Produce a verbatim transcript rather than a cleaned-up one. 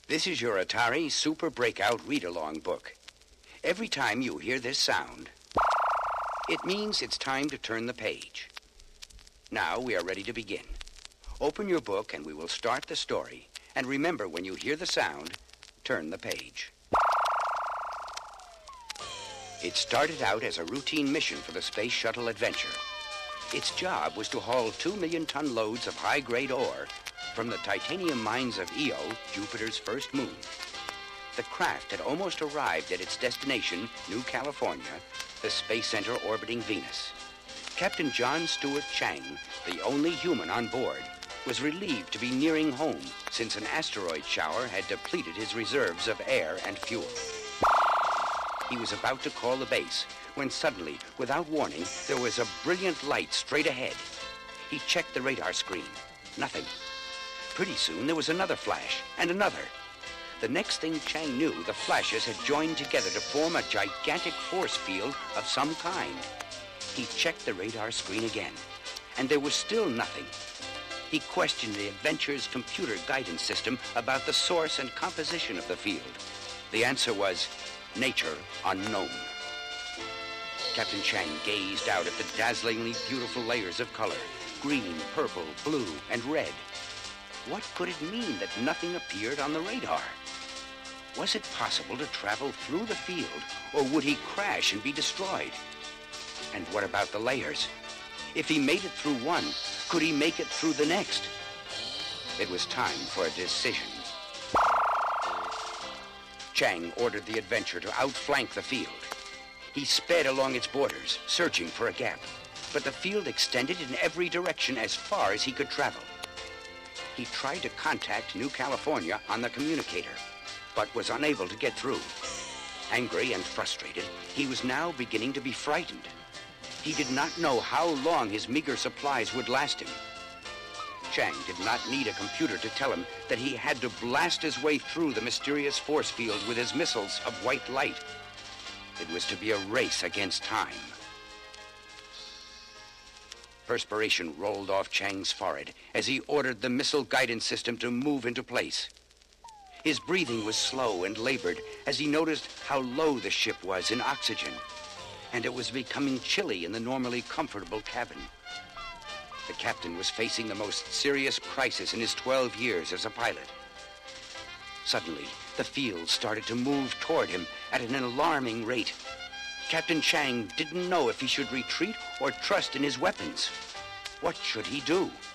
This is your Atari Super Breakout read-along book. Every time you hear this sound, it means it's time to turn the page. Now we are ready to begin. Open your book and we will start the story. And remember, when you hear the sound, turn the page. It started out as a routine mission for the Space Shuttle Adventure. Its job was to haul two million ton loads of high-grade ore from the titanium mines of Io, Jupiter's first moon. The craft had almost arrived at its destination, New California, the Space Center orbiting Venus. Captain John Stewart Chang, the only human on board, was relieved to be nearing home since an asteroid shower had depleted his reserves of air and fuel. He was about to call the base when suddenly, without warning, there was a brilliant light straight ahead. He checked the radar screen. Nothing. Pretty soon, there was another flash, and another. The next thing Chang knew, the flashes had joined together to form a gigantic force field of some kind. He checked the radar screen again, and there was still nothing. He questioned the Adventure's computer guidance system about the source and composition of the field. The answer was nature unknown. Captain Chang gazed out at the dazzlingly beautiful layers of color, green, purple, blue, and red. What could it mean that nothing appeared on the radar? Was it possible to travel through the field, or would he crash and be destroyed? And what about the layers? If he made it through one, could he make it through the next? It was time for a decision. Chang ordered the Adventure to outflank the field. He sped along its borders, searching for a gap, but the field extended in every direction as far as he could travel. He tried to contact New California on the communicator, but was unable to get through. Angry and frustrated, he was now beginning to be frightened. He did not know how long his meager supplies would last him. Chang did not need a computer to tell him that he had to blast his way through the mysterious force field with his missiles of white light. It was to be a race against time. Perspiration rolled off Chang's forehead as he ordered the missile guidance system to move into place. His breathing was slow and labored as he noticed how low the ship was in oxygen, and it was becoming chilly in the normally comfortable cabin. The captain was facing the most serious crisis in his twelve years as a pilot. Suddenly, the field started to move toward him at an alarming rate. Captain Chang didn't know if he should retreat or trust in his weapons. What should he do?